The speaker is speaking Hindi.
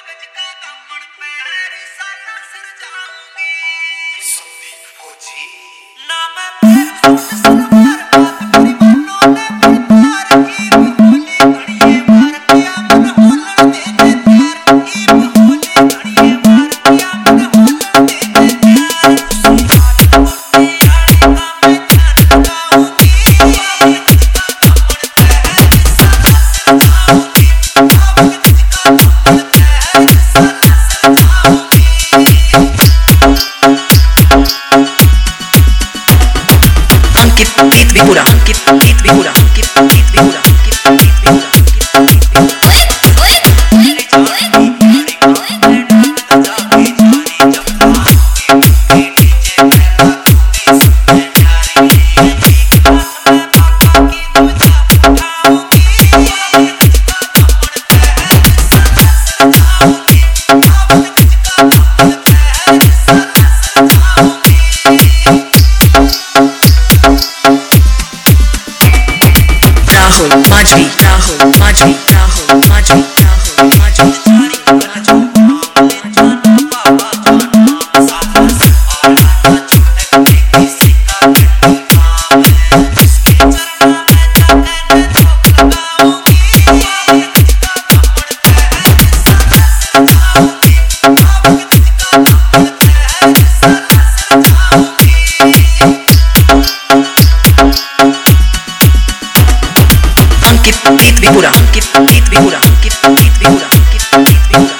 गज का दामन पैर साला सर जाऊंगी संदीप को जी ना मैं पैर सूट सलवार बात मेरी मानो ने प्यार की होली घड़िए मार पिया मन होलन दे दे प्यार की होली घड़िए मार पिया मन होलन दे दे प्यार Git Vipura, Git Vipura, Git Vipura, Git Vipura. Git Vipura, Git Vipura, Git Vipura, Git Vipura.